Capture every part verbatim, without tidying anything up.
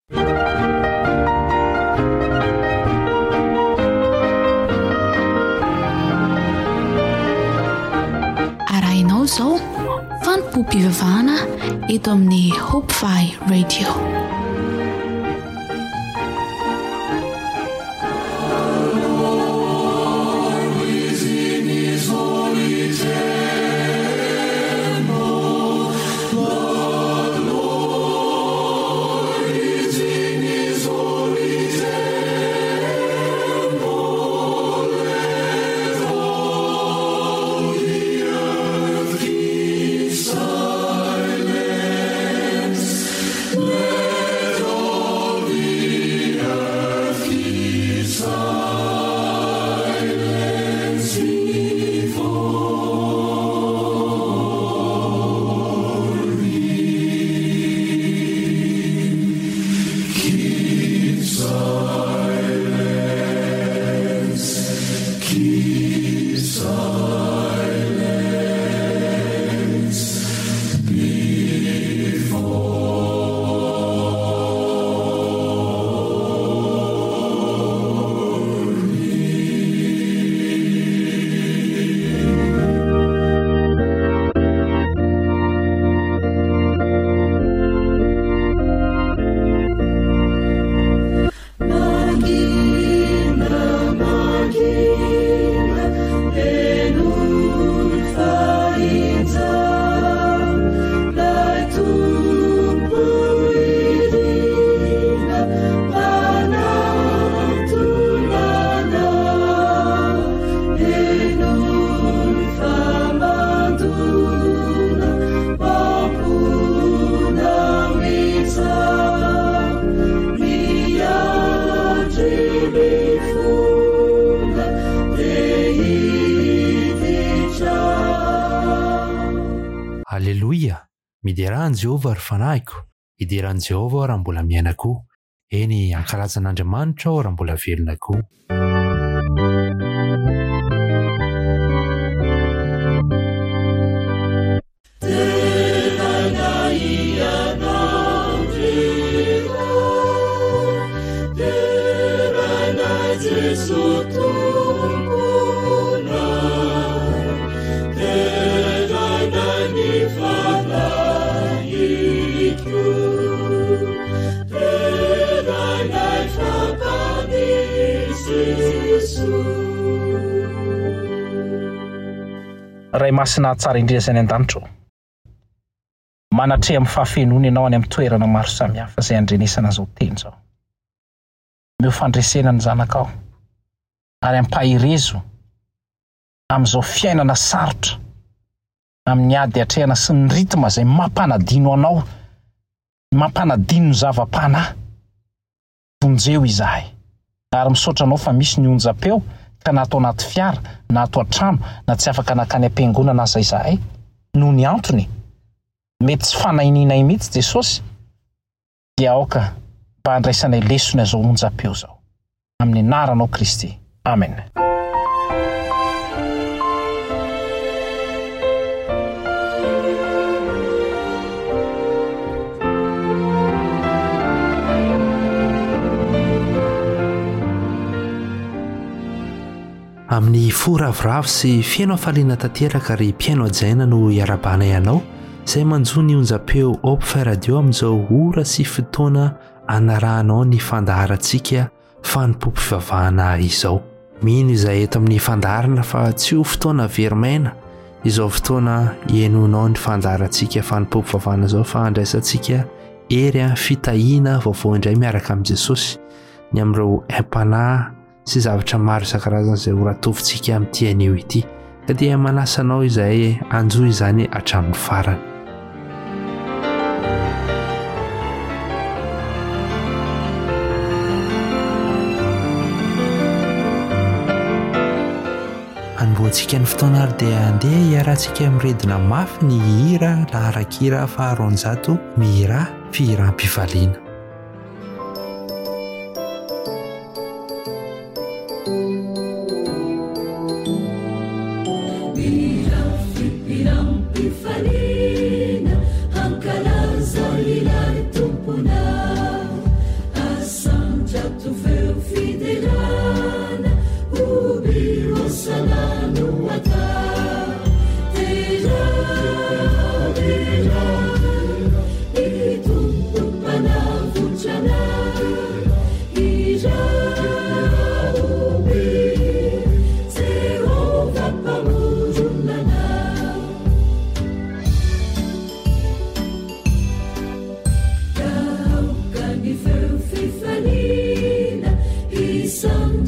arahinao zao fanompom-pivavahana eto amin'ny Hope Fi Radio. Alleluia, mideran Jehovah ary fanahiko, idiran Jehovah raha mbola miaina koa, eny ankalazan'Andriamanitra aho raha mbola velona koa. Ray masina tsara indrisany an-danitro. Manatrea amin'ny fahafenony ianao any amin'ny toerana maro samihafa izay andrenesana zao teny zao. Meo fandresena ny zanakao ary ampahirezo amin'izao fiainana sarotra, amin'ny ady atrehana sy ny ritma izay mampanadino anao, mampanadino ny zava-panahy. Vonjeo izahay ary misaotra anao fa misy ny onjam-peo ka na atao anaty fiara, na atao an-trano, na tsy afaka nakany am-piangonana aza izahay, noho ny antony mety tsy fanahinianay mihitsy Jesosy, dia aoka mba handraisanay lesona izao onjam-peo izao. Amin'ny anaranao Kristy. Amen. Amin'ny foravoravo sy fiaino afaliana tanteraka ary mpiaino ajaina no iarabana ianao izay manjo ny onjam-peo Hope Fi Radio amin'izao ora sy fotoana anarahanao ny fandaharantsika fanompom-pivavahana izao. Mino izay eto amin'ny fandaharana fa tsy ho fotoana verimaina izao fotoana ienonao ny fandaharantsika fanompom-pivavahana izao fa andraisantsika ery fitahiana vaovao indray miaraka amin'i Jesosy ny amin'ireo aim-panahy sy zavatra maro isan-karazany izay ho ratovintsika amin'ity anio ity. Ka dia manasanao izay anjo izany hatramin'ny farany. Anomboantsika ny fotoana ary dia andeha hiarahantsika miredina mafy ny hira laharan-kira faharoanjato mihira fihiram-pivaliana.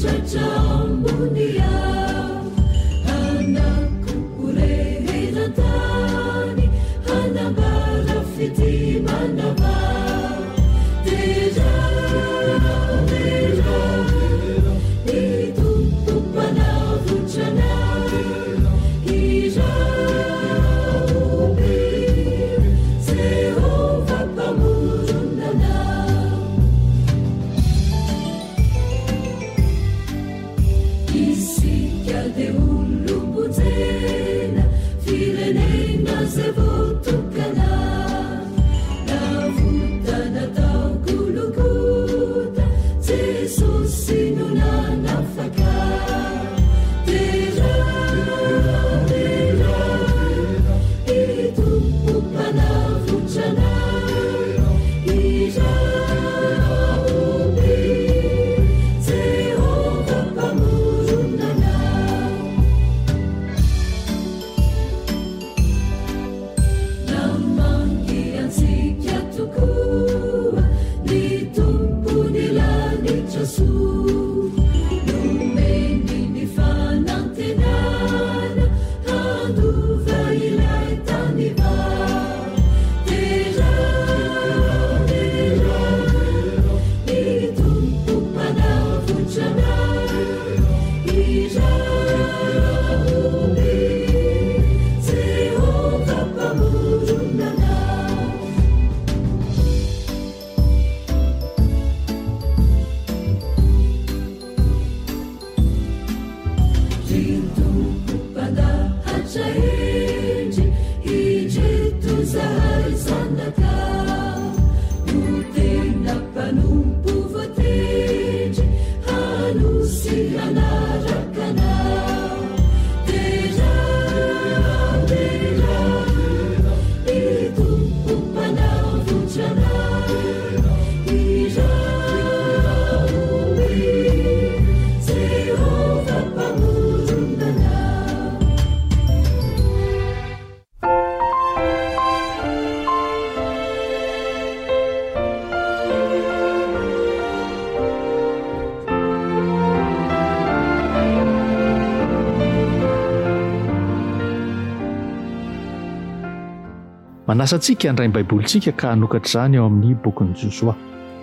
Manasantsika handray ny baibolitsika ka hanokatra izany ao amin'ny bokin'i Josoa.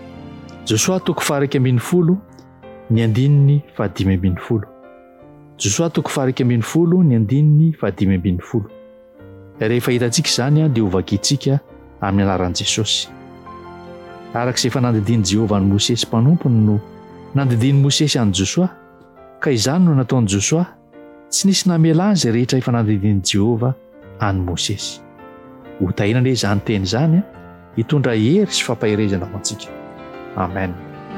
Josoa toko faharaiky ambin'ny folo ny andininy fahadimy ambin'ny folo. Josoa toko faharaiky ambin'ny folo ny andininy fahadimy ambin'ny folo. Rehefa hitantsika izany dia ho vakiantsika amin'ny anaran'i Jesosy. Arak'izay efa nandidiny Jehovah ny Mosesy mpanompony no nandidiny Mosesy any Josoa, ka izany no nataon'i Josoa tsy nisy namela azy rehetra efa nandidiny Jehovah any Mosesy. Ho tahina ilay izany teny izany hitondra hery sy fampahirezana ho antsika. Amen.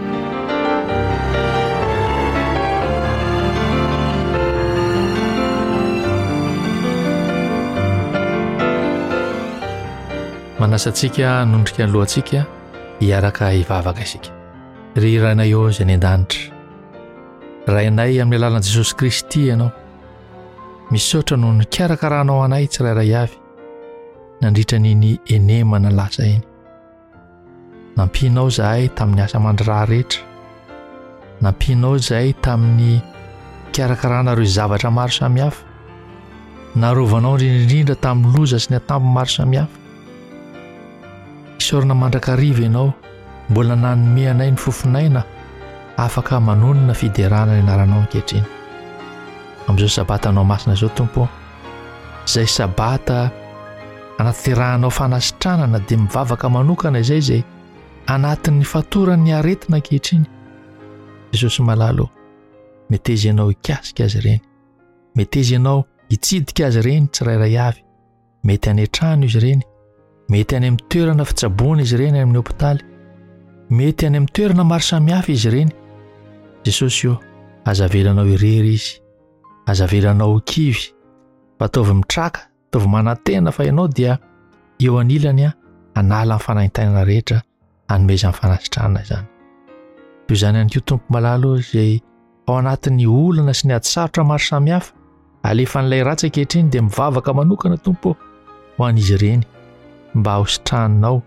Manasantsika nondrika ny lohantsika hiaraka hivavaka isika. Ry rainay eo izay ny an-danitra, rainay amin'ny alalan'i Jesosy Kristy ianao, misaotra noho ny kiarakaranao anay tsirairay avy nandritra niny enemana lasa iny. Nampianao izahay tamin'ny asa mandra rehetra, nampianao izahay tamin'ny karakarana ireo zavatra maro samihafa, narovanao indrindra tamin'ny loza sy ny atambo maro samihafa. Isaorana mandrakariva ianao, mbola nanome anay ny fofinaina afaka manonona fiderana ny anaranao ankehitriny. Amin'izao sabatanao masina izao Tompo, izay sabata anaterahanao fanasitranana dia mivavaka manokana izay izay anatin'ny fatoran'ny aretina ankehitriny. Jesosy malalo, meteza ianao hikasika azy ireny, meteza ianao hitsidika azy ireny tsirairay avy, mety any an-trano izy ireny, mety any amin'ny toerana fitsaboana izy ireny amin'ny hopitaly, mety any amin'ny toerana maro samihafa izy ireny. Jesosy io, azavelanao irery izy, azavelanao kivy, ataovy mitraka, ataovy manantena fa ianao dia eo anilany anala ny fanahintainana rehetra hanomeza ny fanasitrahana izany. Io izany ihany koa Tompo malalo izay ao anatin'ny olana sy ny ady sarotra maro samihafa, alefa n'ilay ratsy ankehitriny dia mivavaka manokana Tompo ho an'izy ireny, mba hositraninao,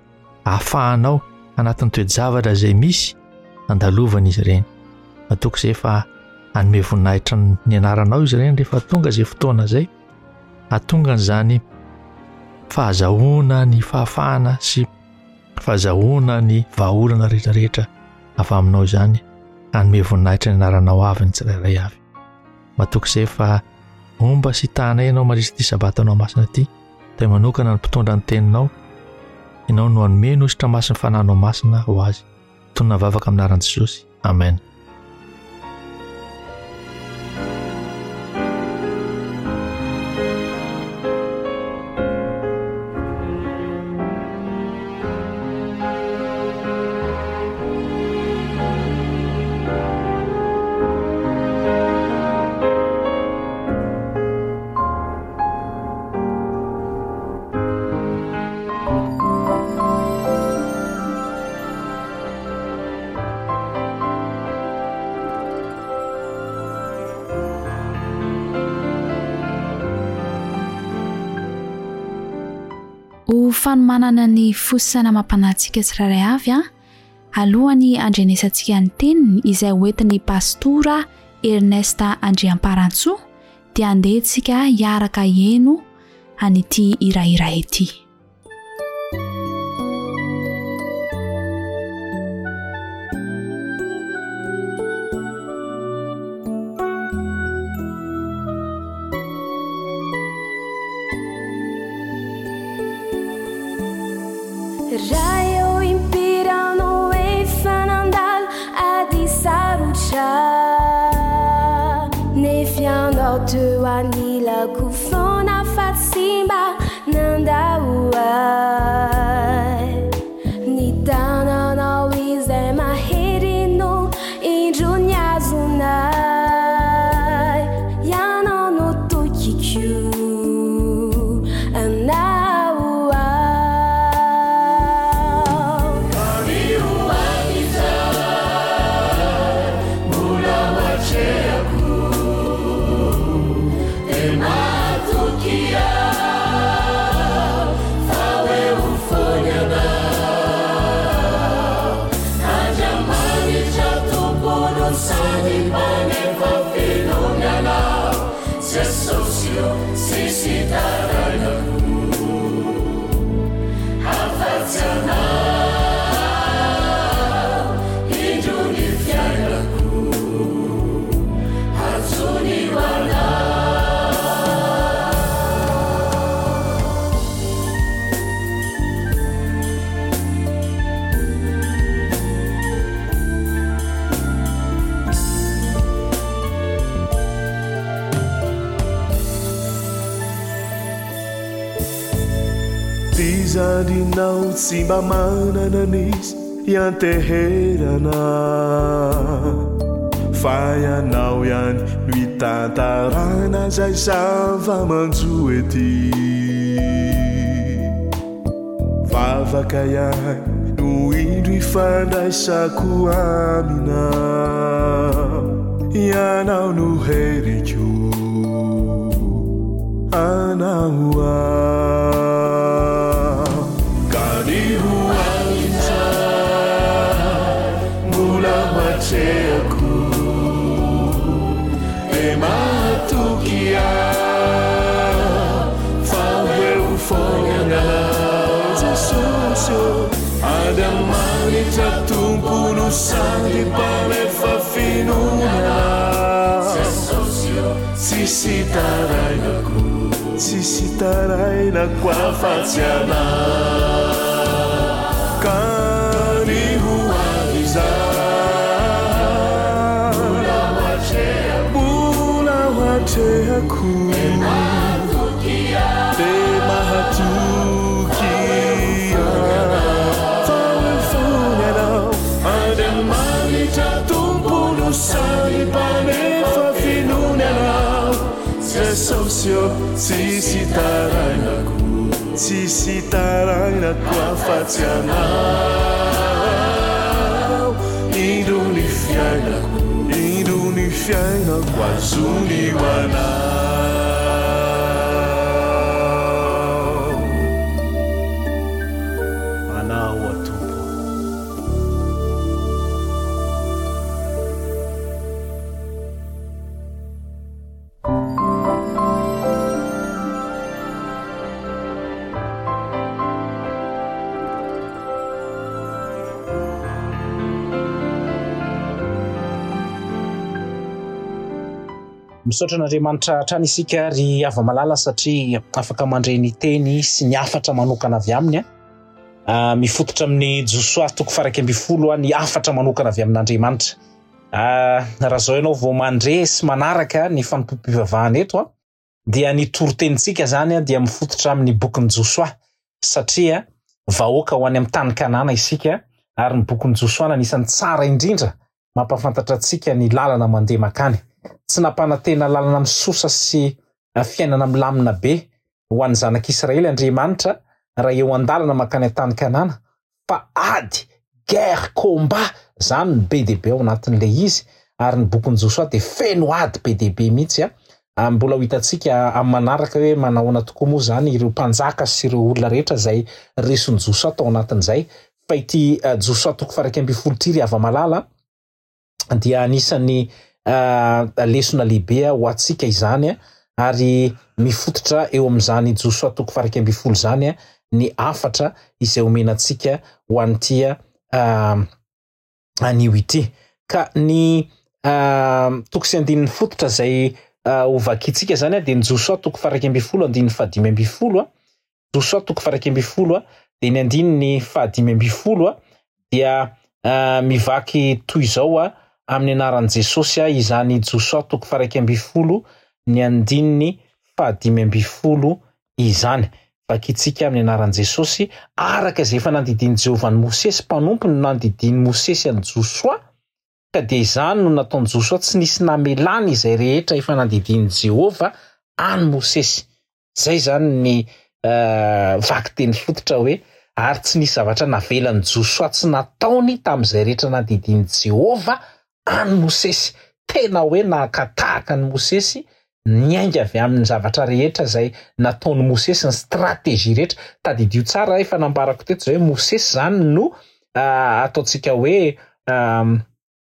ahafahanao anatin'ny toe-javatra izay misy andalovana izy ireny. Matoka izay fa anome voninahitra ny anaranao izy ireny rehefa tonga izay fotoana izay atonga n'izany fahazahoana ny fahafahana sy fahazahoana ny vahaolana rehetrarehetra avy aminao izany anome voninahitra ny anaranao avy ny tsirairay avy. Matoka izay fa omba sy tahanay ianao mandritra ity sabatanao masina ity dia manokana ny mpitondra ny teninao ianao no hanome ny ositra masina fanahinao masina ho azy. Tonina vavaka amin'ny anaran'i Jesosy. Amen. Fanomanana ny fosana mampanantsika tsirairay avy a alohany andrenesantsika ny teniny izay hoentin'ny pastora Ernesta Andriamparatsoa dia andehantsika hiaraka hieno an'ity hirahiray ity. Raha eu impirano e fanandal adisarucha ne fiandao teu anila kufona fatsimba nandaua ni tanana wize mahirino injunyazuna yana no tukikyu ana Zadinao tsy mba manana nisy ianteherana fa ianao ihany no hitantarana zay zava-manjo ety vavaka ihany no indro ifandraisako amina ianao no heriko anao Seku ematukia fawe ufona Jesus ada manita tumpu no sangue para fafinuna sisi tarai na ku sisi tarai na kwa fatiana kani huagiza Tehaku Ematukia Ematukia Fawe funera Ademani tatumpu no sali pane fafinunera Sesosio Sisi tarai naku Sisi tarai na kwa fatiana Iduni fianaku Iduni fiana kwa zuni wana misaotra n'Andriamanitra hatrany isika ry ava-malala satria afaka mandray ny teny sy ny afatra manokana avy aminy a mifototra amin'ny Josoa toko faraky amby folo ny afatra manokana avy amin'Andriamanitra. Ah raha zao ianao vao mandre sy manaraka ny fanompoam-pivavahana eto a dia ny torotenitsika zany a dia mifototra amin'ny bokin'ny Josoa satria vahoaka ho any amin'ny tany Kanana isika ary ny bokin'ny Josoa anisan'ny tsara indrindra mampafantatra antsika ny lalana mandeha makany. Tsy nampanantena lalana misosa sy fiainana milamina be ho an'ny zanak'Israely Andriamanitra raha eo an-dalana makany tany Kanana fa ady guerre combat zany be de be ao anatin'ilay izy ary ny bokin'ny Josoa dia feno ady be de be mihitsy a mbola ho hitantsika amin'ny manaraka hoe manahoana tokoa moa zany ireo mpanjaka sy ireo olona rehetra izay reson'ny Josoa tao anatin'izay. Fa ity Josoa toko faraky amby folo ity ry ava-malala dia anisan'ny Uh, lesona lehibe ho antsika izany ary mifototra eo amin'izany Josoa toko faraky amby folo zany ny afatra izay omenantsika ho an'ity uh, anio ity ka ny uh, toko sy andininy fototra izay uh, ho vakitsika zany dia ny Josoa toko faraky amby folo andininy fahadimy amby folo Josoa toko faraky amby folo dia ny andininy fahadimy amby folo dia uh, mivaky toy izao a amin'ny anaran'i Jesosy izany Josoa toko faraky amby folo ny andininy fahadimy amby folo izany. Vakitsika amin'ny anaran'i Jesosy araka izay efa nandidiny Jehovah ny Mosesy mpanompo no nandidiny Mosesy any Josoa ka dia izany no nataony Josoa tsy nisy namelany izay rehetra efa nandidiny Jehovah any Mosesy. Zay zany ny uh, vaky teny fototra hoe ary tsy nisy zavatra navelan'ny Josoa tsy nataony tamin'izay rehetra nandidiny Jehovah any Mosesy. Tena hoe nakatahaka ny Mosesy niainga avy amin'ny zavatra rehetra izay nataony Mosesy ny stratégie rehetra. Tadidio tsara efa nambarako teto zay hoe Mosesy zany no uh, ataontsika hoe um,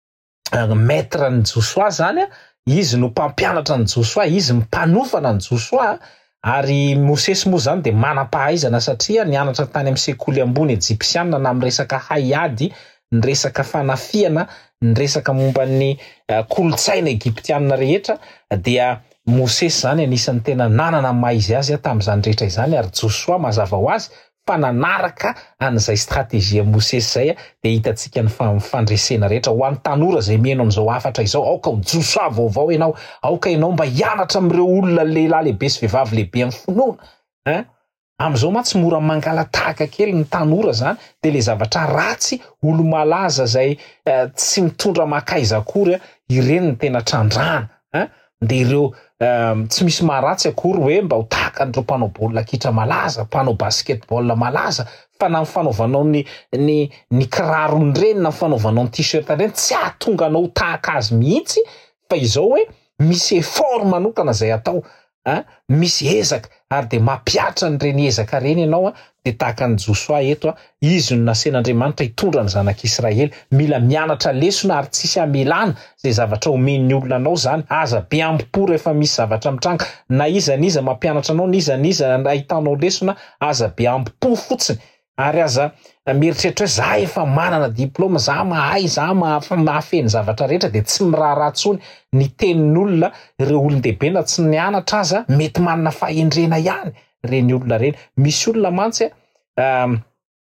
uh, maître ny Josoa zany izy no mpampianatra ny Josoa, izy mpanofana ny Josoa ary Mosesy moa zany dia manam-pahaizana satria nianatra tany amin'ny sekoly ambony Egyptiana na amin'ny resaka haiady, ny resaka fanafiana, ny resaka momba ny uh, kolotsaina Egyptiana rehetra dia Mosesy zany anisan'ny tena nanana maizy azy tamin'izany rehetra izany ary Josoa mazava ho azy fa nanaraka an'izay stratégie Mosesy zay dia hitantsika ny fandresena rehetra ho an'ny tanora izay mihaino amin'izao afatra izao. Aoka ho Josoa vaovao ianao, aoka ianao mba hianatra amin'ireo olona lehilahy lehibe sy vehivavy lehibe amin'ny finoana hein? Amin'izao ma tsy mora mangalatahaka kely ny tanora zany dia ilay zavatra ratsy olo malaza izay uh, tsy mitondra makaiza akory ireny ny tena trandrana hein? Dia ireo um, tsy misy maharatsy akory hoe mba ho tahaka an'ireo mpanao baolina kitra malaza, mpanao basketball malaza fa na fanaovanao ny, ny, ny kirarony reny na fanaovanao ny t-shirt reny tsy ahatonga anao tahaka azy mihitsy fa izao hoe misy effort manokana izay atao hein? Misy ezaka ary dia mampiatra n'ireny ezaka reny ianao dia tahaka ny Josoa eto izy no nasen'Andriamanitra hitondra ny zanak'Israely. Mila mianatra lesona ary tsisy amelana izay zavatra omen'ny olona anao zany. Aza be ampo rehefa misy zavatra mitranga na iza niza mampianatra anao, niza niza ahitanao lesona, aza be ampo fotsiny ary aza mieritreritra hoe za efa manana diplôma, za mahay, za mahafeny zavatra rehetra dia tsy miraharatsony ny tenin'olona. Ireo olon-dehibe na tsy nianatra aza mety manana fahendrena ihany reny olona reny. Misy olona mantsy um,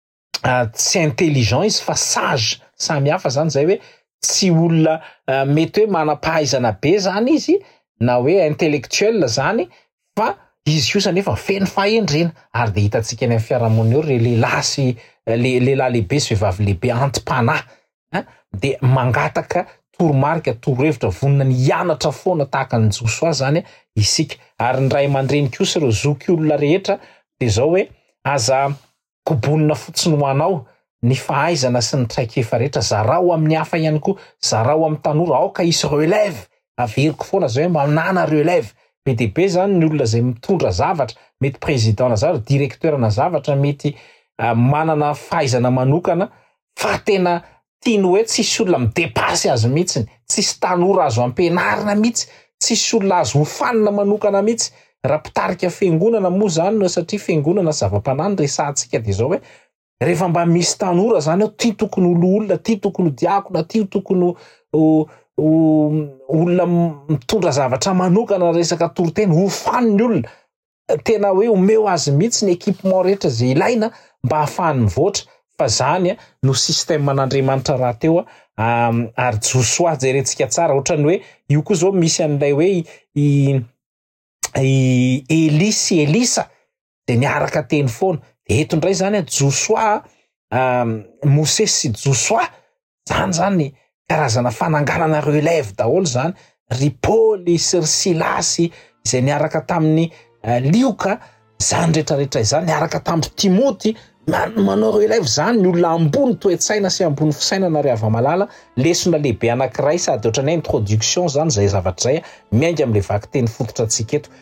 uh, tsy intelligent izy fa sage, samy hafa zany zay hoe tsy olona uh, mety hoe manam-pahaizana be zany izy na hoe intellectuel zany fa izy io zany efa feno fahendrena ary dia hitantsika ny amin'ny fiarahamonina eo re lehilahy sy le, lehilahy lehibe sy vehivavy lehibe antim-panahy hein? Dia mangataka toromarika, torohevitra vonina ny hianatra foana tahaka ny Josoa zany isika. Ary ny ray aman-dreny kosa ireo zoky olona rehetra dia izao hoe aza kobonina fotsiny ho anao ny fahaizana sy ny traikefa rehetra, zarao amin'ny hafa ihany koa, zarao amin'ny tanora, aoka isy relève averiko foana zao hoe manana relève. Be dia be zany ny olona izay mitondra zavatra, mety président na zavatra, directeur na zavatra, mety uh, manana fahaizana manokana fa tena tiany hoe tsisy olona midepasy azy mihitsy, tsisy tanora azo ampianarina mihitsy, tsisy olona azo hofanina manokana mihitsy. Raha mpitarika fiangonana moa zany no satria fiangonana zava-panahiny resantsika dia izao hoe rehefa mba misy tanora zany tia tokony olo olona, tia tokony diakona, tia tokony ho olona mitondra zavatra manokana resaka toroteny ho faniny olona tena hoe omeo azy mihitsy ny équipement rehetra zay ilaina mba hahafahany mivoatra fa zany no système an'Andriamanitra raha teo um, ary Joshua jerentsika tsara ohatrany hoe io koa zao misy an'ilay hoe i, i Eli sy Elisa de niaraka teny foana de eto ndray zany Joshua um, Moses sy Joshua zany zany karazana fananganana relève daholo zany ry Paul sy Silasy izay niaraka tamin'ny uh, lioka zany rehetrarehetra izany niaraka tamin'ny Timoty manao relève zany ny olona ambony toe-tsaina sy ambony fisainana ry ava-malala lesona lehibe anankiray sady ohatran'ny introduction zany zay zavatra zay miainga amin'le vaky teny fototra antsika eto.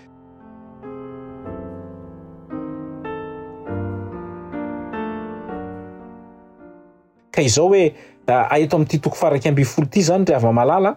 Ka izao hoe eto amin'ity toko faha iraika amby folo ity zany ry ava-malala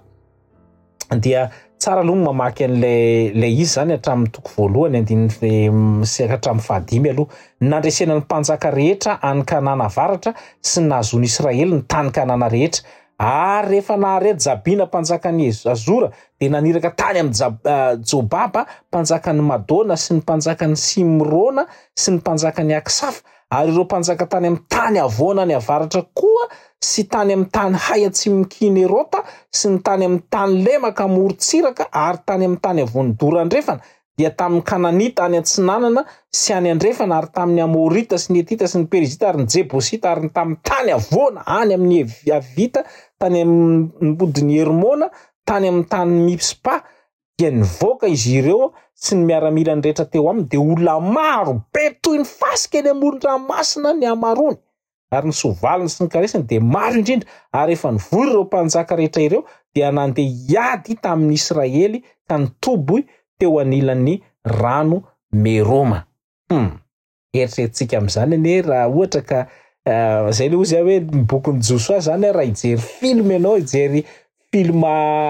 dia tsara aloha mamaky an'le le izy zany hatramin'ny toko voalohany andininy sy hatramin'ny fahadimy aloha nandresena ny mpanjaka rehetra any Kanana avaratra sy nazony Israely ny tany Kanana rehetra ary rehefa nahare Jabina mpanjakan'ny Azora de naniraka tany amin'ny Jobaba mpanjakan'ny Madona sy ny mpanjakan'ny Simrona sy ny mpanjakan'ny Aksafa ary ireo mpanjaka tany amin'ny tany avoana ny avaratra koa sy tany amin'ny tany hay atsimo Kinerota sy ny tany amin'ny tany lemaka morontsiraka ary tany amin'ny tany avoan'ny Dora andrefana dia tamin'ny Kananita any Antsinanana sy any andrefana ary tamin'ny Amorita sy ny Etita sy ny Perizita ary ny Jebosita ary tamin'ny tany avoana any amin'ny Avita tany amin'ny bodin'ny Hermona tany amin'ny tany Mispa dia nivoaka izy ireo sy ny miaramila ny rehetra teo aminy de olona maro be toy ny fasika eny amoron-dranomasina ny amarony ary ny sovaliny sy ny karesany de maro indrindra ary efa nivory ireo mpanjaka rehetra ireo dia nandeha hiady tamin'ny Israely ka nitoboy teo anilan'ny rano Meroma. Hmm. Eritreretintsika amin'izany ane raha ohatra ka uh, zay le ozy hoe bokin'ny Joshua zany raha ijery film ianao ijery film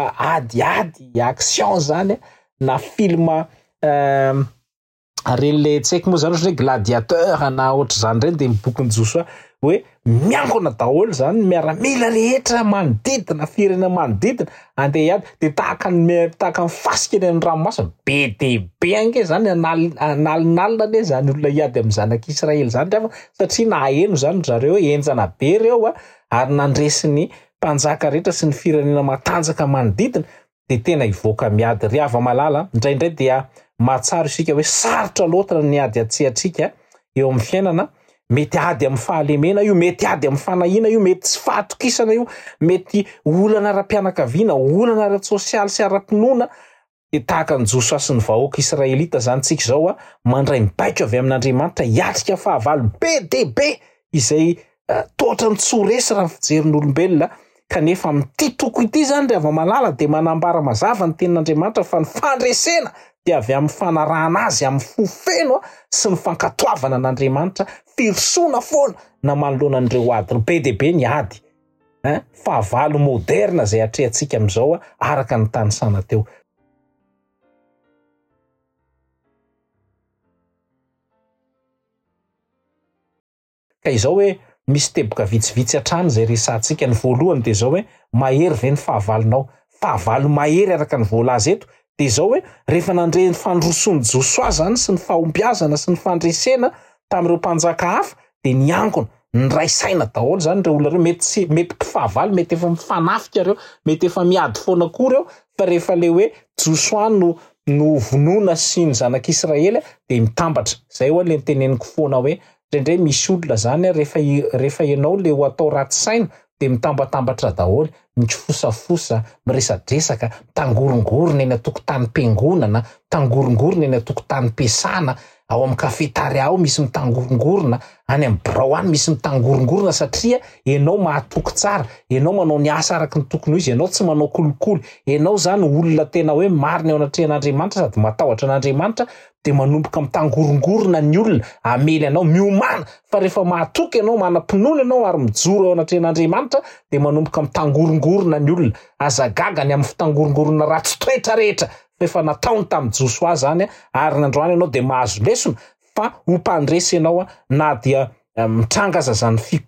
adiady action zany na film uh, rele tseky moa zany hoe gladiateur na ohatry zany reny de bokin'ny Joshua hoe miankona daholo zany miaramila rehetra manodidina firenena manodidina andeha hiady de tahaka ny tahaka ny fasika eny amin'ny ranomasina be de be ange zany analinalina ane zany olona hiady amin'ny zanak'Israely zany rehefa satria naheno zany zareo enjana be reo ary nandresiny mpanjaka rehetra sy ny firenena matanjaka manodidina de tena ivoaka miady ry ava-malala indraindray dia mahatsaro isika hoe sarotra loatra ny ady atsehatrika eo amin'ny fiainana mety ady amin'ny fahalemena io mety ady amin'ny fanahina io mety tsy fahatokisana io mety olana ara-pianakaviana olana ara-tsosialy sy ara-pinoana de tahaka ny Joshua sy ny vahoaka Israelita zany tsika zao a mandray mibaiko avy amin'Andriamanitra hiatrika fahavalo be de be izay uh, totra ny tsoresy raha fijerin'olombelona kanefa amin'ity toko ity zany ry ava-malala de manambara mazava ny tenin'Andriamanitra fa ny fandresena dia avy amin'ny fanarahana azy amin'ny fofeno sy ny fankatoavana an'Andriamanitra firosoana foana na manoloana an'ireo ady be de be ny ady eh? Fahavalo moderna zay atrehantsika amin'izao araka ny tany sana teo. Ka izao hoe misy teboka vitsivitsy hatrany zay resantsika ny voalohany de zao hoe mahery ve ny fahavalonao fahavalo mahery araka ny voalaza eto de zao hoe rehefa nandre ny fandrosony Joshua zany sy ny fahombiazana sy ny fandresena tamin'ireo mpanjaka hafa de niankona ny ray saina daholo zany reo olona reo mety sy mety fahavalo mety efa mifanafika reo mety efa miady foana koa reo fa rehefa le hoe Joshua no no vonona sy ny zanak'Israely de mitambatra zay hoe le teneniko foana hoe ndrendray misy olona zany rehefa rehefa ianao le ho atao raty saina de mitambatambatra daholo mikifosafosa miresadresaka mitangorongorona eny atokotany mpiangonana mitangorongorona eny atokotany mpiasana ao amin'ny kafetaria ao misy mitangorongorona any amin'ny birao any misy mitangorongorona satria ianao mahatoky tsara ianao manao ny asa araka ny tokony izy ianao tsy manao kolokolo ianao zany olona tena hoe marina eo anatrehan'Andriamanitra sady matahotra an'Andriamanitra de manomboka mitangorongorona ny olona amely anao miomana fa rehefa mahatoky ianao manam-pinoana ianao ary mijoro eo anatrehan'Andriamanitra de manomboka mitangorongorona ny olona azagagany amin'ny fitangorongorona ratsy toetra rehetra efa nataony tamin'ny Joshua zany ary nandroany ianao de mahazo lesona fa ho mpandresy ianao na dia mitrangaza zany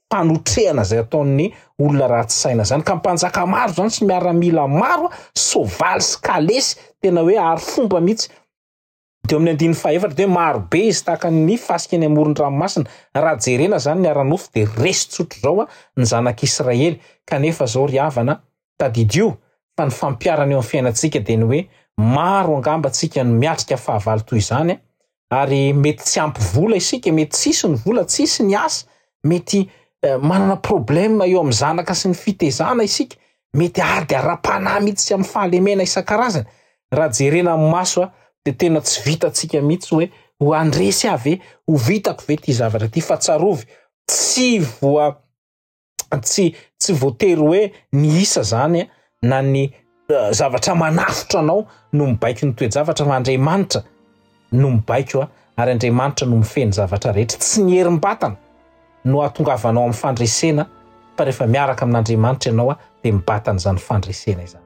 fanotrehana zay ataon'ny olona ratsy saina zany ka mpanjaka maro zany sy miaramila maro sovaly sy kalesy tena hoe ary fomba mihitsy de amin'ny andiny faefatra de maro be izy tahaka ny fasika ny amoron-dranomasina raha jerena zany ny aranofo de resy tsotro zao a ny zanak'Israely kanefa zao ry havana tadidio fa ny fampiarana eo amin'ny fiainantsika de ny hoe maro angamba tsika no miatrika fahavalo toy izany ary mety tsy ampy vola isika mety tsisy ny vola tsisy ny asa mety uh, manana problème eo amin'ny zanaka sy ny fitezana isika mety ady ara-panahy mihitsy sy amin'ny fahalemena isan-karazany raha jerena amin'ny maso a de tena tsy vitatsika mihitsy hoe ho andresy avy ho vitako ve ty zavatra ty fa tsarovy tsy voa tsy tsy voatery hoe ny isa zany na ny uh, zavatra manafitra anao no mibaiko ny toe-javatra fa Andriamanitra no mibaiko a ary Andriamanitra no mifeny zavatra rehetra tsy ny herim-batana no atongavanao amin'ny fandresena fa rehefa miaraka amin'Andriamanitra ianao a de mibatana zany fandresena izany.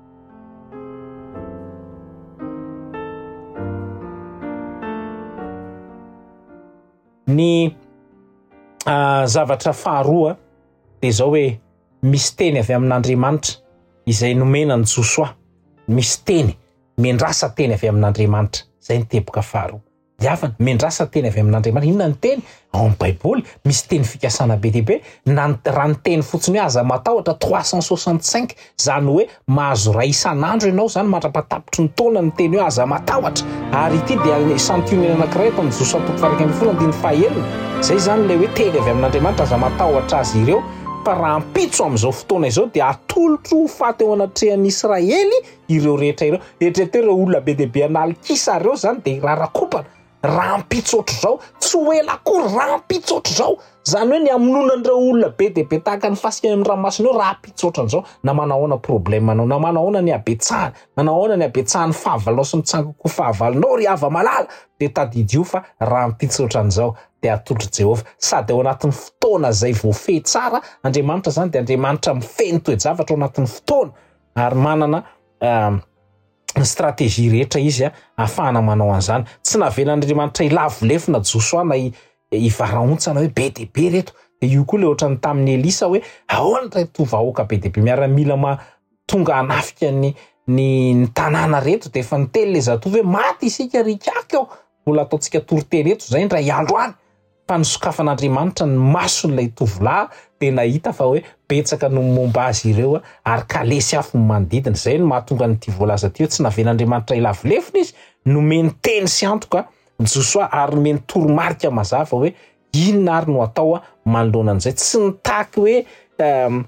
Ny uh, zavatra faharoa de zao hoe misy teny avy amin'Andriamanitra izay nomena ny Josoa misy teny mendrasa teny avy amin'Andriamanitra zay ny teboka faharoa diavana mendrasa teny avy amin'Andriamanitra inona ny teny ao amin'ny Baiboly misy teny fikasana be dehibe na raha ny teny fotsiny hoe aza matahotra trois cent soixante-cinq zany hoe mahazo ray isan'andro ianao zany mandrapatapitry ny taona ny teny hoe aza matahotra ary ity dia santionena anankiray eto amin'ny Josoa toko faha iraika ambin'ny folo andiny fahaenina zay zany le hoe teny avy amin'Andriamanitra aza matahotra azy ireo fa raha ampitso amin'izao fotoana izao dia atolotro ho faty eo anatrehan'ny Israely ireo rehetra ireo eritrereto ireo olona be dehibe analikisa reo zany de rarakopana raha ampitsotra zao tsy ho ela akory raha ampitsotra zao zany hoe ny amononan'ireo olona be dehibe tahaka ny fasikany amin'ny ranomasina eo raha ampitsotra an'izao na manahoana problème anao na manahoana ny abetsahana manahoana ny abetsahan'ny fahavalonao sy mitsangako fahavalonao ry hava malala de tadidio fa raha ampitsotra an'izao de atolotro Jehova sady ao anatin'ny fotoana zay voafehy tsara Andriamanitra zany de Andriamanitra mifeny toe-javatra ao anatin'ny fotoana ary manana uh, stratégie rehetra izy a afahana manao an'izany tsy navelan'Andriamanitra ilavolefina Josoa na ivaraontsana hoe be dehibe reto de io koa le ohatrany tamin'ny Elisa hoe ahoana reto vahoaka be dehibe miaramila ma tonga hanafika ny ny, ny tanàna reto de efa niteny le zatovy hoe maty isika rikaka eo mbola ataontsika toroteny eto zay ndray andro any fa nisokafan'Andriamanitra ny mason'ilay tovolahy de nahita fa hoe betsaka no momba azy ireo ary kalesy afo ny manodidina zay no mahatonga nyty voalaza ty hoe tsy navelan'Andriamanitra ilavolefina izy nomeny teny sy antoka Josoa ary nomeny toromarika mazava hoe inona ary no atao manoloana an'izay tsy nitaky hoe um,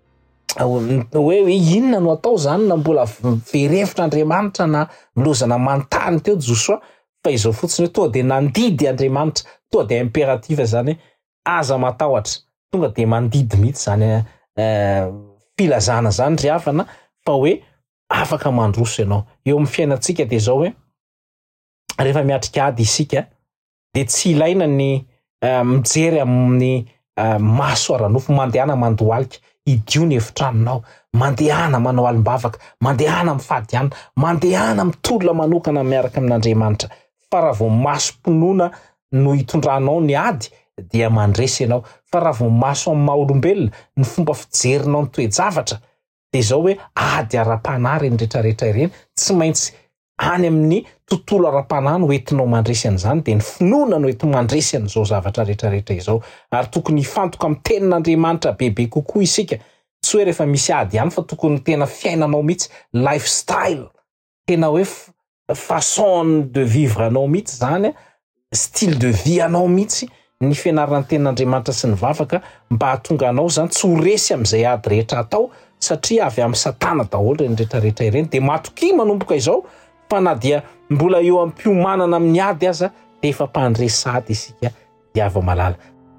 hoe hoe inona no atao zany na mbola verevitra Andriamanitra na milozana manontany teo Josoa fa izao fotsiny hoe toa de nandidy Andriamanitra toa de impérative zany aza matahotra tonga de mandidy mihitsy zany uh, filazana zany ry havana fa hoe afaka mandroso ianao eo amin'ny fiainantsika de zao hoe rehefa miatrika ady isika de tsy ilaina ny uh, mijery amin'ny uh, maso aranofo mandehana mandohalika idio ny efitranonao mandehana manao alimbavaka mandehana mifadiana mandehana mitolona manokana miaraka amin'Andriamanitra fa raha vao masom-pinoana no hitondranao ny ady dia mandresy ianao fa raha vao maso amin'ny maha-olombelona ny fomba fijerinao ny toe-javatra de zao hoe ady ara-panahy reny rehetrarehetra ireny tsy maintsy any amin'ny tontolo ara-panahy no entinao mandresy an'izany de ny finoana no enti mandresy an'izao zavatra rehetrarehetra izao ary tokony hifantoka amin'ny tenin'Andriamanitra bebe kokoa isika tsy hoe rehefa misy ady ihany fa tokony tena fiainanao mihitsy lifestyle tena hoe façon de vivre anao mihitsy zany style de vie anao mihitsy ny fianarana tenin'Andriamanitra sy ny vavaka mba hahatonga anao zany tsy ho resy amin'izay ady rehetra atao satria avy amin'ny Satana daholo reny rehetrarehetra ireny de matoky manomboka izao fa na dia mbola eo am-piomanana amin'ny ady aza de efa mpandresy ady isika diava malala.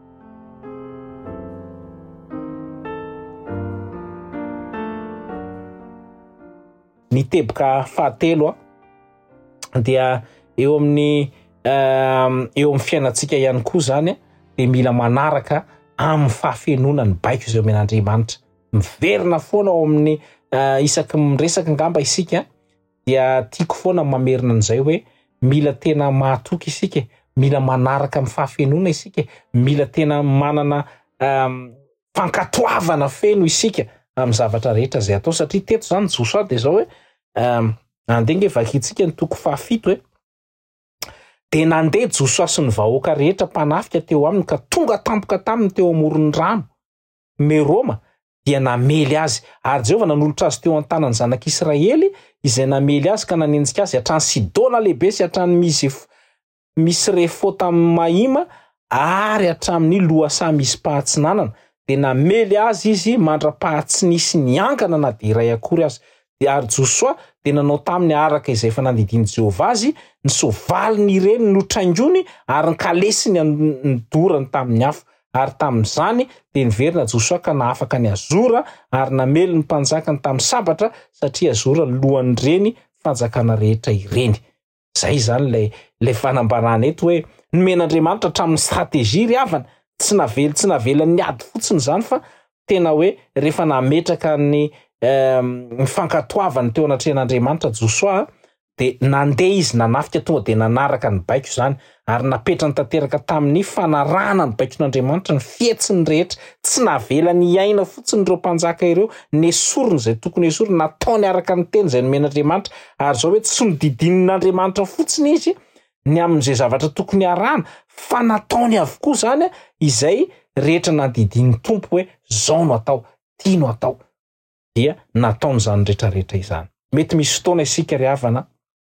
Ny teboka fahatelo dia eo amin'ny uh, eo amin'ny fiainantsika ihany koa zany de mila manaraka amin'ny fahafenona ny baiko izay omen'Andriamanitra miverina foana ao amin'ny uh, isaky miresaka ngamba isika dia tiako foana mamerina an'izay hoe mila tena mahatoky isika mila manaraka amin'ny fahafenona isika mila tena manana um, fankatoavana feno isika amin'ny zavatra rehetra zay atao satria teto zany Joshua de zao hoe um, andenge vakitsika ny toko fahafito hoe de nandeha Joshua sy ny vahoaka rehetra mpanafika teo aminy ka tonga tampoka taminy teo amoron'ny rano Meroma dia namely azy ary Jehova nanolotra azy teo an-tanany zanak'Israely izay namely azy ka nanenjika azy hatrany Sidona lehibe sy hatrany misy misy refota mahima ary hatramin'ny loasa misy pahatsinanana de namely azy izy mandra-pahatsinisi niankana na de iray akory azy de ary Joshua de nanao taminy araka izay efa nandidiny Jehova azy ny sovaliny ireny no traingony ary ny kalesiny nidorany tamin'ny hafa ary tamin'izany de niverina Joshua ka nahafaka ny Azora ary namely ny mpanjakany tamin'ny sabatra satria Azora lohan'ny reny fanjakana rehetra ireny. Zay zany le le fanambarana eto hoe nomen'Andriamanitra hatramin'ny strategia riavana tsy navely tsy navelany niady fotsiny zany fa tena hoe rehefa nametraka ny um, fankatoavany teo anatrehan'Andriamanitra Joshua de nandeha izy nanafika tonga de nanaraka ny baiko zany ary napetrany tanteraka tamin'ny fanarahana ny baikon'Andriamanitra ny fietsiny rehetra tsy navelany iaina fotsiny ireo mpanjaka ireo nesorony zay tokony esorony nataony araka ny teny zay nomen'Andriamanitra ary zao hoe tsy nodidinin'Andriamanitra fotsiny izy ny amin'izay zavatra tokony arahana fa nataony avokoa zany izay rehetra nadidiny tompo hoe zao no atao ty no atao dia nataony zany rehetra rehetra izany. Mety misy fotoana isika ry havana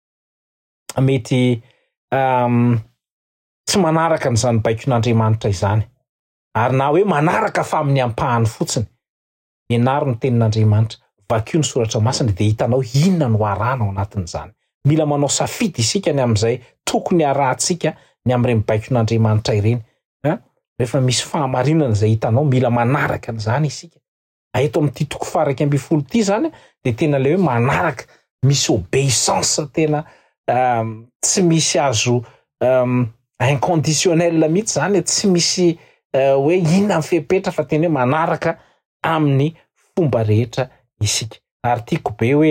mety um, tsy manaraka n'izany baikon'Andriamanitra izany ary na hoe manaraka fa amin'ny ampahany fotsiny ianaro ny tenin'Andriamanitra vakio ny soratra masina de hitanao inona no arahana ao anatin'izany. Mila manao safidy isika ny amin'izay tokony arahantsika ny amin'ireny baikon'Andriamanitra ireny eh? Rehefa misy fahamarinana zay hitanao mila manaraka n'izany isika. Eto amin'ity toko faraka amby folo ty zany de tena le hoe manaraka misy obéissance tena um, tsy misy azo um, inconditionnel mihitsy zany tsy misy uh, hoe inona mifepetra fa tena hoe manaraka amin'ny fomba rehetra isika. Ary tiako be hoe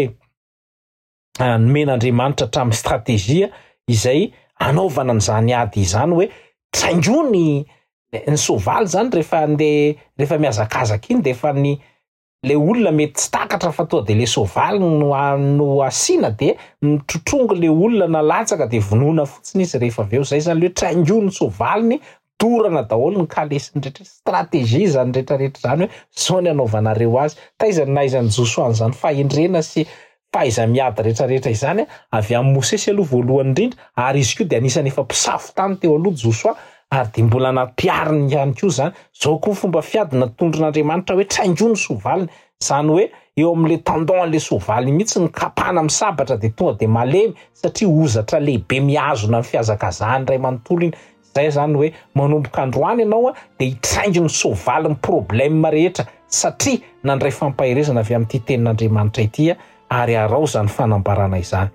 uh, nomen'Andriamanitra hatramin'ny strategia izay anaovana an'izany ady izany hoe traingony ny sovaly zany rehefa ande rehefa miazakazaka iny de efa ny le olona mety tsy takatra fa toa de le sovaly no, no asina de mitrotrongo le olona nalatsaka de vonona fotsiny izy rehefa aveo zay zany le traingony sovaliny dorana daholo ny kalesiny rehetra strategia zany rehetra rehetra zany hoe zao ny anaovanareo azy taizany na izany Joshua zany fahendrena sy faiza miady rehetra rehetra izany avy amin'ny Mosesy aloha voalohany indrindra ary izy koa de anisany efa mpisafo tany teo aloha Joshua ary de mbola nampiariny ihany koa zany zao koa fomba fiady natondron'Andriamanitra hoe traingony sovaliny zany hoe eo amin'le tendon le sovaly mihitsy ny kapana amin'ny sabatra de tonga de malemy satria ozatra lehibe miazona ny fiazakazahany ray manontolo iny. Zay zany hoe manomboka androany ianao de hitraingy ny sovaly ny problème rehetra satria nandray fampahirezana avy amin'ity tenin'Andriamanitra ity ary arao zany fanambarana izany.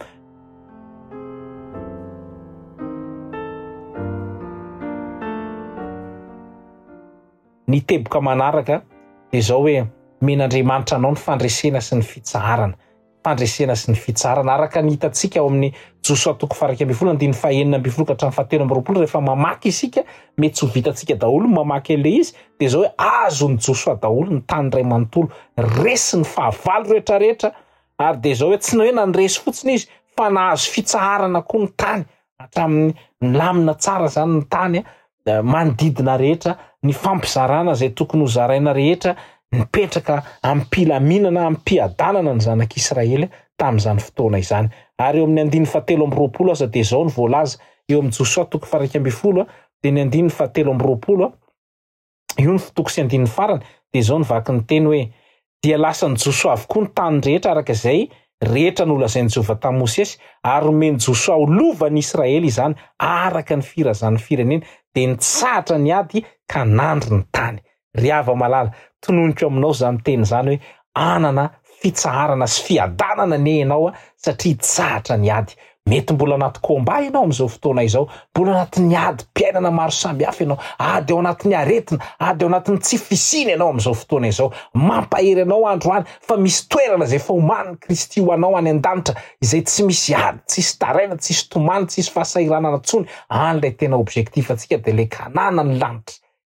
Ny teboka manaraka de zao hoe men'Andriamanitra anao ny fandresena sy ny fitsarana fandresena sy ny fitsarana araka ny hitantsika ao amin'ny Joshua toko faraka amby folo andiny fahenina amby folo ka hatramin'ny fahatelo amby roapolo rehefa mamaky isika mety tsy ho vitantsika daholo mamaky an'le izy de zao hoe azony Joshua daholo ny tany ray manontolo resy ny fahavalo rehetra rehetra ary de zao hoe tsy hoe nandresy fotsiny izy fa nahazo fitsarana koa ny tany hatramin'ny lamina tsara zany ny tany manodidina rehetra ny fampizarana zay tokony ho zaraina rehetra nipetraka ampilaminana ampiadanana ny zanak'Israely tamin'izany fotoana izany. Ary eo amin'ny andiny fahatelo amby roapolo aza de zao ny voalaza eo amin'ny Joshua toko faraka amby folo de ny andiny fahatelo amby roapolo io ny toko sy andiny farany de zao ny vaky ny teny hoe dia lasan'ny Joshua avokoa ny tany rehetra araka izay rehetra nolazain'i Jehova tamin'i Mosesy ary omeny Joshua ho lovan'ny Israely izany araka ny firazan'ny firenena de nitsahatra ny ady ka nandry ny tany. Riava malala tononiko aminao zany teny zany hoe anana fitsaharana sy fiadanana ne ianao satria tsahatra ny ady. Mety mbola anaty komba ianao amin'izao fotoana izao, mbola anatin'ny ady mpiainana maro samihafa ianao, ady ao anatin'ny aretina, ady ao anatin'ny tsy fisiny ianao amin'izao fotoana izao. Mampahery ianao androany fa misy toerana izay efa oman'ny Kristy ho anao any an-danitra izay tsy misy ady, tsisy taraina, tsisy tomany, tsisy fahasahiranana intsony. An'ilay tena objectif antsika de le kanana ny lanitra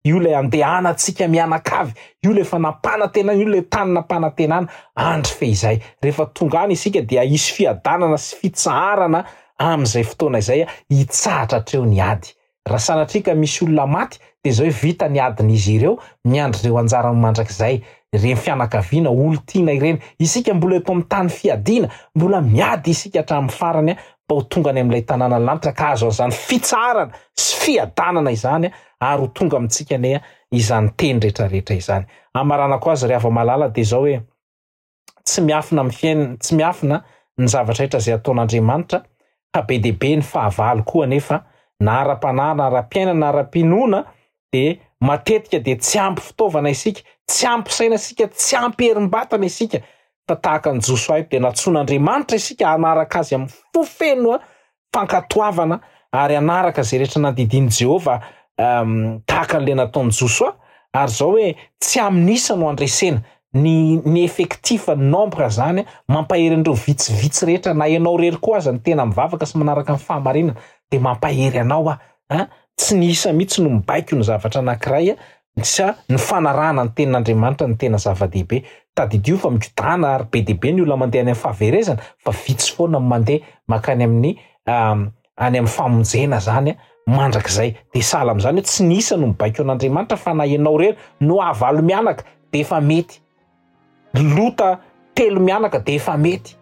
io le andehanantsika mianakavy, io le fanampanantenana, io le tanynampanantenana andry fe izay. Rehefa tonga any isika dia isy fiadanana sy fitsaharana amin'izay fotoana izay hitsahatra hatreo ny ady. Raha sanatria ka misy olona maty dia izao hoe vita ny adin'izy ireo miandry ireo anjara mandrakizay, ireny fianakaviana olon-tiana ireny. Isika mbola eto amin'ny tany fiadiana, mbola miady isika hatramin'ny farany mba ho tonga any amin'ilay tanàna lanitra ka azo izany fitsarana sy fiadanana izany ary ho tonga amintsika ne izany teny rehetrarehetra izany. Amaranako azy ry hava-malala dia izao hoe tsy miafina amin'ny fiainana, tsy miafina ny zavatra rehetra izay ataon'Andriamanitra, ka be dia be ny fahavalo koa nefa na ara-panahy na ara-piainana na ara-pinoana dia matetika dia tsy ampy fitaovana isika, tsy ampy saina isika, tsy ampy herim-batana isika, fa tahaka ny Josoa dia natsoan'Andriamanitra isika hanaraka azy amin'ny fofeno fankatoavana ary hanaraka izay rehetra nandidiny Jehova um, tahaka n'ilay nataon'i Josoa. Ary izao hoe tsy amin'isa no andresena ny, ny effectif ny nombre zany mampahery an'ireo vitsivitsy rehetra, na ianao rery koa aza ny tena mivavaka sy manaraka ny fahamarinana dia mampahery anao a, a tsy ny isa mihitsy no mibaiko ny zavatra anankiray sa ny fanarahana ny tenin'Andriamanitra ny tena zava-dehibe. Tadidio fa midana ary be dia be ny olona mandeha any amin'ny fahaverezana, fa vitsy foana mandeha makany amin'ny um, any amin'ny famonjena zany mandrakizay. Dia sahala amin'izany hoe tsy ny isa no mibaiko an'Andriamanitra, fa na ianao rery no avalo mianaka dia efa mety, lota telo mianaka dia efa mety.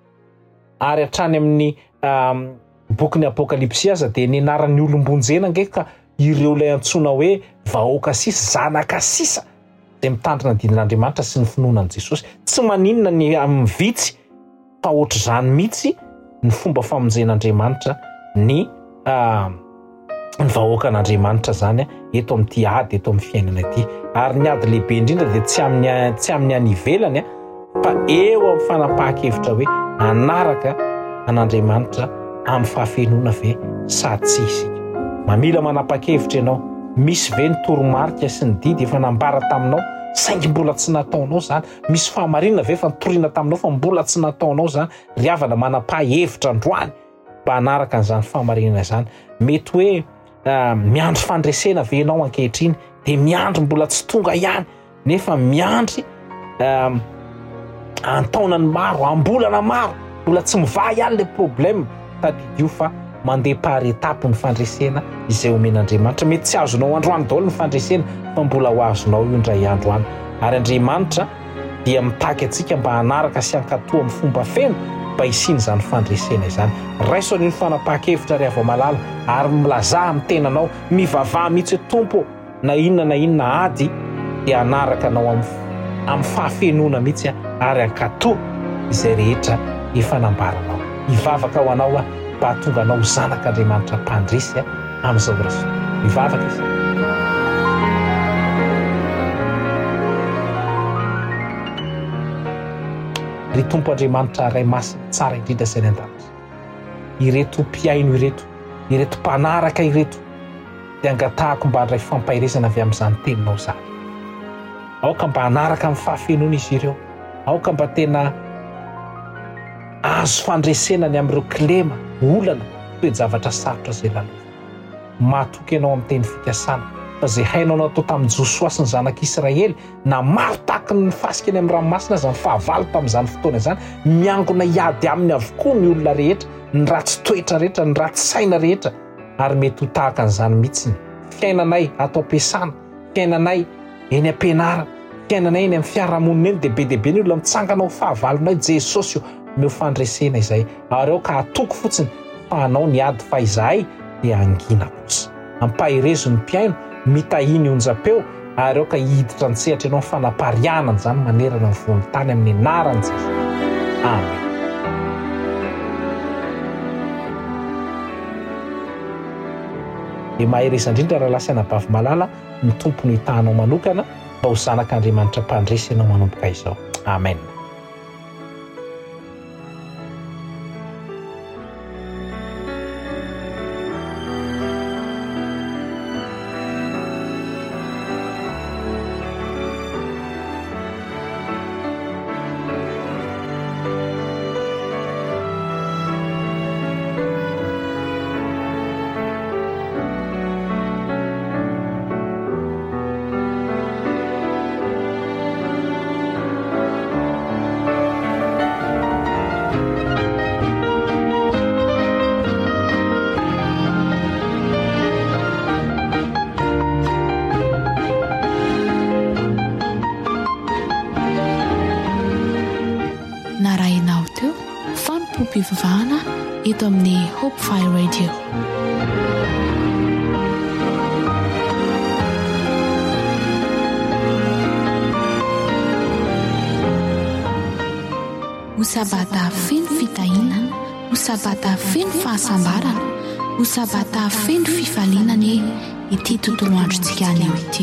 Ary hatrany amin'ny um, boky ny Apokalipsy aza dia ny anaran'ny olombonjena ngeka ireo ilay antsoina hoe vahoaka sisa, zanaka sisa dia mitandrina didin'Andriamanitra sy ny finoanan'i Jesosy. Tsy maninona ny amin'ny vitsy fa ohatr'izany mihitsy ny fomba famonjen'Andriamanitra ny uh, ny vahoaka an'Andriamanitra zany eto amin'ity ady, eto amin'ny fiainana ity. Ary ny ady lehibe indrindra dia tsy amin'ny tsy amin'ny any ivelany fa eo amin'ny fanapahan-kevitra hoe hanaraka an'Andriamanitra amin'ny fahafenoana ve sa tsy isika. Mamila manapa-kevitra ianao, misy ve ny toromarika sy ny didy efa nambara taminao saingy mbola tsy nataonao zany, misy fahamarinana ve efa nitoriana taminao fa mbola tsy nataonao zany. Ry havana manapa-hevitra androany mba hanaraka an'izany fahamarinana izany. Mety hoe uh, miandry fandresena ve ianao ankehitriny, dia miandry mbola tsy tonga ihany, nefa miandry um, antaonany maro, ambolana maro, mbola tsy miva ihany le problème. Tadidio fa mandeha par étape ny fandresena izay omen'Andriamanitra. Mety tsy azonao androany daholo ny fandresena, fa mbola ho azonao io indray andro any. Ary Andriamanitra dia mitaky antsika mba hanaraka sy hankatoa amin'ny fomba feno mba hisiny izany fandresena izany. Raiso an'iny fanapahan-kevitra ry hava-malala ary milaza amin'ny tenanao, mivavaha mihitsy tompo na inona na inona ady dia hanaraka anao amin'ny amin'ny fahafenoana mihitsy ary hankatoa izay rehetra efa nambaranao. Mivavaka ho anao mba hahatonga anao zanak'Andriamanitra mpandresy amin'izao raso. Mivavaka izy. Ry Tompo Andriamanitra ray masina tsara indrindra izay ny an-danitra, ireto mpiaino ireto, ireto mpanaraka ireto dia angatahako mba handray fampahirezana avy amin'izany teninao zany. Aoka mba hanaraka amin'ny fahafenoana izy ireo, aoka mba tena azo fandresenany amin'ireo kilema, olana, toe-javatra sarotra izay lalova. Mahatoky ianao amin'ny teny fikasana, fa izay hainao natao tamin'ny Josoa sy ny zanak'Israely na maro tahaka ny fasika any amin'ny ranomasina aza ny fahavalo tamin'izany fotoana izany, miangona hiady aminy avokoa ny olona rehetra, ny ratsy toetra rehetra, ny ratsy saina rehetra. Ary mety ho tahaka an'izany mihitsy ny fiainanay atao am-piasana, fiainanay eny am-pianarana, fiainanay eny amin'ny fiarahamonina eny dia be dia be ny olona mitsangana ho fahavalonay Jesosy meo fandresena izay. Ary ao ka atoko fotsiny fa anao ny ady fa izahay dia angina kosa. Ampahirezo ny mpiaino, mitahiny onjam-peo ary ao ka hiditra an-tsehatra ianao fanaparianana izany manerana ny vonin-tany amin'ny anaran'i Jesosy. Amen. Dia mahireza indrindra raha lasa anabavy malala ny tompony hitanao manokana mba ho zanak'Andriamanitra mpandresy ianao manomboka izao. Amen. narahinao teo fanompom-pivavahana eto amin'ny Hope Fire Radio. Ho sabata feno fitahina, ho sabata feno fahasambarana, ho sabata feno fifalinana ity tontolo androntsika anio ity.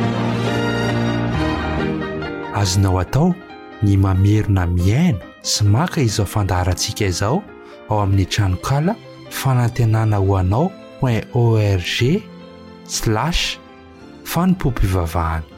Azonao atao ny mamerina miaina sy maka izao fandaharantsika izao ao amin'ny tranokala fanantenana ho anao point org slash fanompom-pivavahana.